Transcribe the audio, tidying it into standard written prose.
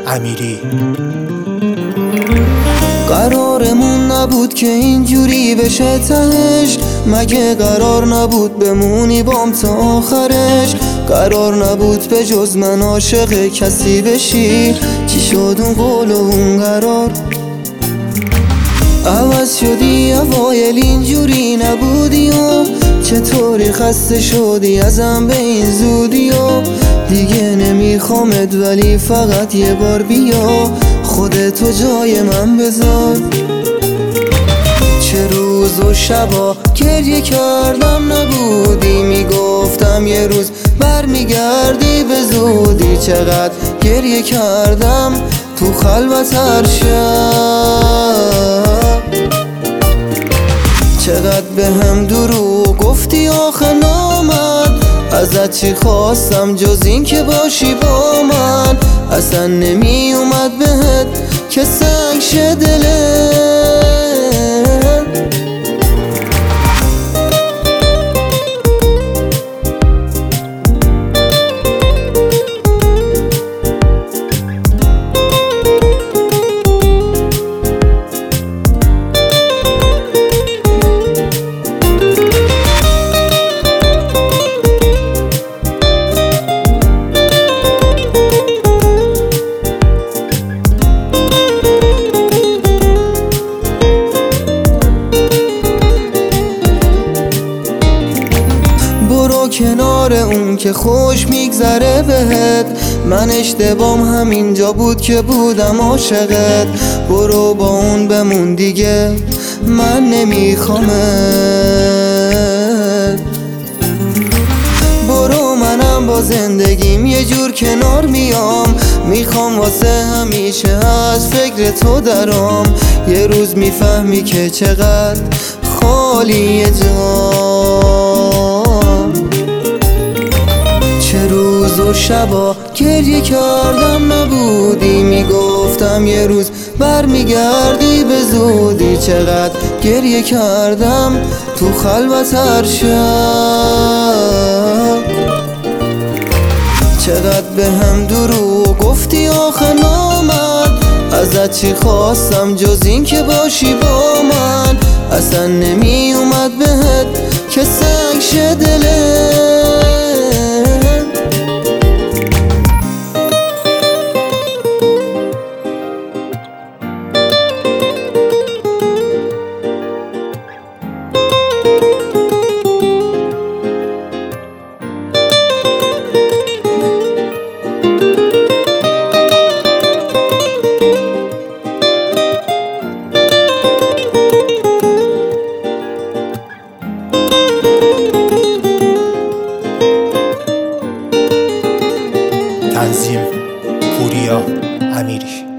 امیری. قرارمون نبود که اینجوری بشه تهش، مگه قرار نبود بمونی بام تا آخرش؟ قرار نبود به جز من عاشق کسی بشی، چی شد اون قول و اون قرار؟ عوض شدی اوایل اینجوری نبودی و چطوری خسته شدی ازم به این زودی و دیگه نمیخوامت ولی فقط یه بار بیا خودتو جای من بذار. چه روز و شبا گریه کردم نبودی، میگفتم یه روز برمیگردی به زودی. چقدر گریه کردم تو خلوت هر شب، چقدر به هم دروغ گفتی آخه نامد. ازت چی خواستم جز این که باشی با من؟ اصلا نمی اومد بهت که سنگ شه دلت. برو کنار اون که خوش میگذره بهت، من اشتباهم همینجا بود که بودم عاشقت. برو با اون بمون دیگه من نمیخوامت. برو منم با زندگیم یه جور کنار میام، میخوام واسه همیشه از فکر تو درام. یه روز میفهمی که چقدر خالیه جام. چه روز و شبا گریه کردم نبودی، میگفتم یه روز برمیگردی به زودی. چقدر گریه کردم تو خلوت هر شب، چقدر به هم دروغ گفتی آخه نامد. ازت چی خواستم جز این که باشی با من؟ اصلا نمی اومد بهت که سنگ شه دلت. تنظیم پوریا امیری.